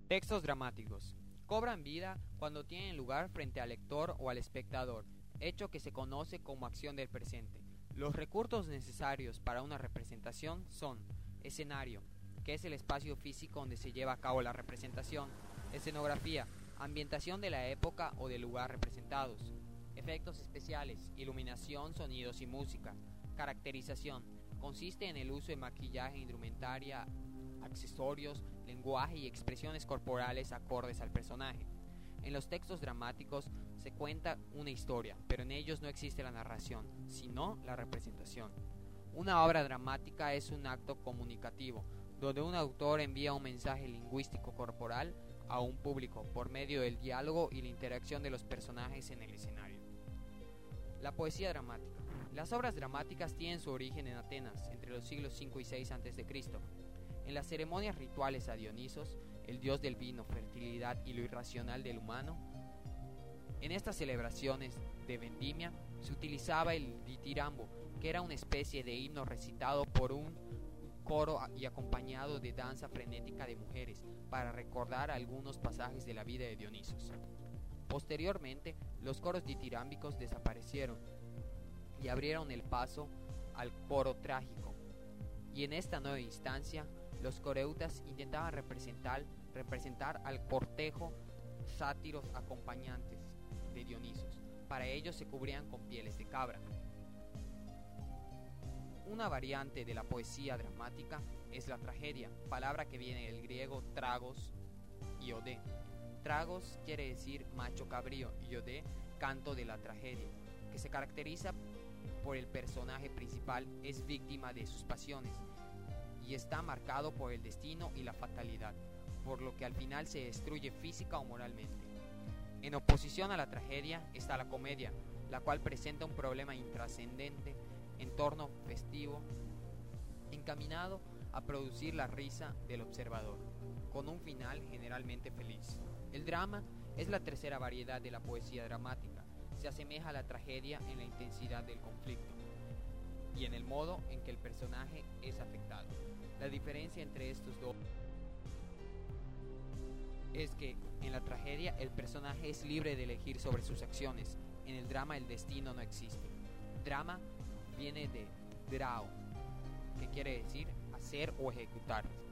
Textos dramáticos. Cobran vida cuando tienen lugar frente al lector o al espectador, hecho que se conoce como acción del presente. Los recursos necesarios para una representación son escenario, que es el espacio físico donde se lleva a cabo la representación; escenografía, ambientación de la época o del lugar representados; efectos especiales, iluminación, sonidos y música; caracterización, consiste en el uso de maquillaje, indumentaria, accesorios, lenguaje y expresiones corporales acordes al personaje. En los textos dramáticos se cuenta una historia, pero en ellos no existe la narración, sino la representación. Una obra dramática es un acto comunicativo, donde un autor envía un mensaje lingüístico corporal a un público por medio del diálogo y la interacción de los personajes en el escenario. La poesía dramática. Las obras dramáticas tienen su origen en Atenas, entre los siglos 5 y 6 a.C. En las ceremonias rituales a Dionisos, el dios del vino, fertilidad y lo irracional del humano, en estas celebraciones de vendimia se utilizaba el ditirambo, que era una especie de himno recitado por un coro y acompañado de danza frenética de mujeres para recordar algunos pasajes de la vida de Dionisos. Posteriormente, los coros ditirámbicos desaparecieron y abrieron el paso al coro trágico, y en esta nueva instancia los coreutas intentaban representar al cortejo sátiros acompañantes de Dionisos. Para ello se cubrían con pieles de cabra. Una variante de la poesía dramática es la tragedia, palabra que viene del griego tragos y odé. Tragos quiere decir macho cabrío y odé, canto de la tragedia, que se caracteriza por el personaje principal es víctima de sus pasiones y está marcado por el destino y la fatalidad, por lo que al final se destruye física o moralmente. En oposición a la tragedia está la comedia, la cual presenta un problema intrascendente, entorno festivo, encaminado a producir la risa del observador, con un final generalmente feliz. El drama es la tercera variedad de la poesía dramática. Se asemeja a la tragedia en la intensidad del conflicto y en el modo en que el personaje es afectado. La diferencia entre estos dos es que en la tragedia el personaje es libre de elegir sobre sus acciones. En el drama el destino no existe. Drama viene de drao, que quiere decir hacer o ejecutar.